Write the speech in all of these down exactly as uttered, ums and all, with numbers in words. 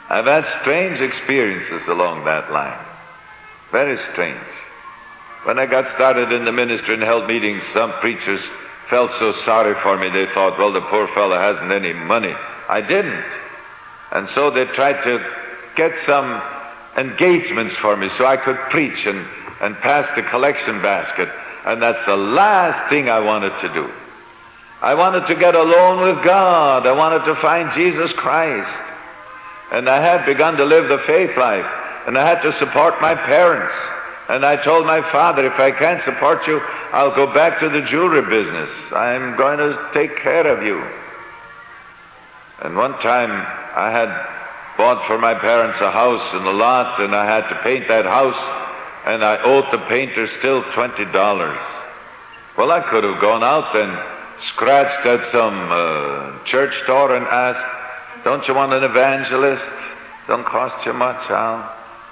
I've had strange experiences along that line. Very strange. When I got started in the ministry and held meetings, some preachers felt so sorry for me. They thought, well, the poor fellow hasn't any money. I didn't. And so they tried to get some engagements for me so I could preach and, and pass the collection basket. And that's the last thing I wanted to do. I wanted to get alone with God. I wanted to find Jesus Christ. And I had begun to live the faith life. And I had to support my parents. And I told my father, if I can't support you, I'll go back to the jewelry business. I'm going to take care of you. And one time I had bought for my parents a house in the lot, and I had to paint that house, and I owed the painter still twenty dollars. Well, I could have gone out and scratched at some uh, church door and asked, don't you want an evangelist? Don't cost you much, Al.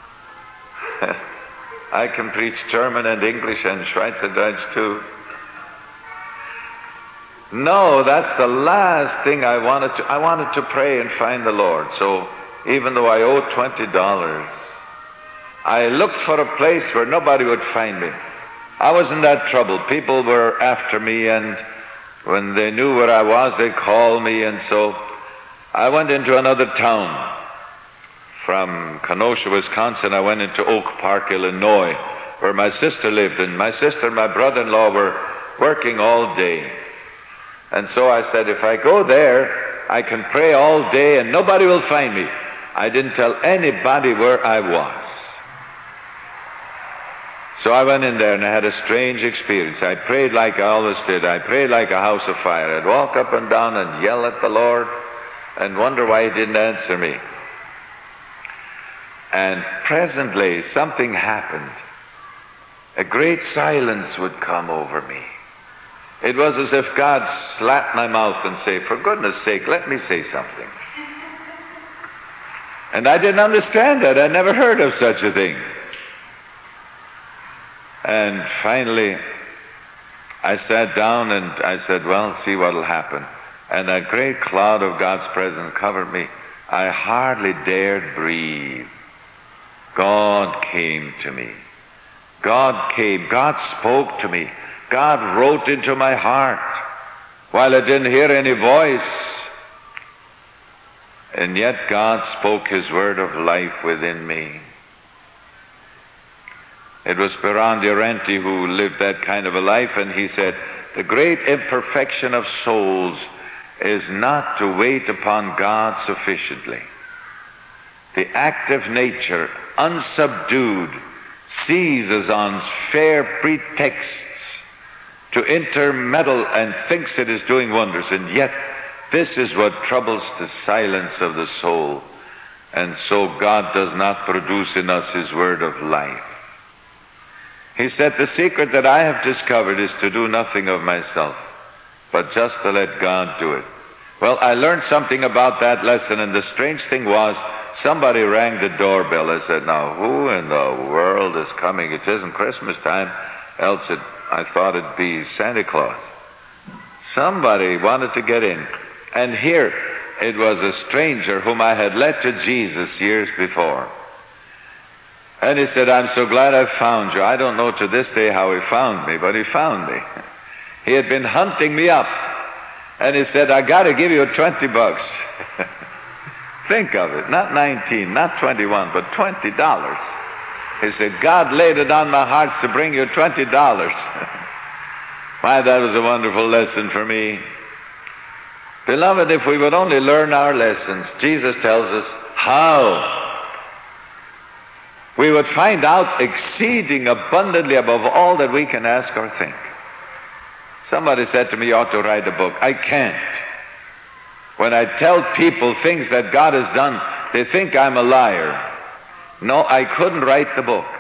I can preach German and English and Schweizerdeutsch too. No, that's the last thing I wanted to. I wanted to pray and find the Lord. So even though I owed twenty dollars, I looked for a place where nobody would find me. I was in that trouble. People were after me, and when they knew where I was, they called me, and so I went into another town. From Kenosha, Wisconsin, I went into Oak Park, Illinois, where my sister lived, and my sister and my brother-in-law were working all day. And so I said, if I go there, I can pray all day and nobody will find me. I didn't tell anybody where I was. So I went in there and I had a strange experience. I prayed like I always did. I prayed like a house of fire. I'd walk up and down and yell at the Lord and wonder why He didn't answer me. And presently something happened. A great silence would come over me. It was as if God slapped my mouth and say, for goodness sake, let me say something. And I didn't understand that. I never heard of such a thing. And finally, I sat down and I said, well, see what'll happen. And a great cloud of God's presence covered me. I hardly dared breathe. God came to me. God came. God spoke to me. God wrote into my heart while I didn't hear any voice. And yet God spoke His word of life within me. It was Piran Diorenti who lived that kind of a life, and he said, the great imperfection of souls is not to wait upon God sufficiently. The active nature, unsubdued, seizes on fair pretexts to intermeddle and thinks it is doing wonders. And yet, this is what troubles the silence of the soul. And so God does not produce in us His word of life. He said, the secret that I have discovered is to do nothing of myself, but just to let God do it. Well, I learned something about that lesson, and the strange thing was, somebody rang the doorbell. I said, now, who in the world is coming? It isn't Christmas time, else it, I thought it'd be Santa Claus. Somebody wanted to get in. And here, it was a stranger whom I had led to Jesus years before. And he said, I'm so glad I found you. I don't know to this day how he found me, but he found me. He had been hunting me up. And he said, I got to give you twenty bucks. Think of it, not nineteen, not twenty-one, but twenty dollars. He said, God laid it on my heart to bring you twenty dollars. Why, that was a wonderful lesson for me. Beloved, if we would only learn our lessons, Jesus tells us how. We would find out exceeding abundantly above all that we can ask or think. Somebody said to me, you ought to write a book. I can't. When I tell people things that God has done, they think I'm a liar. No, I couldn't write the book.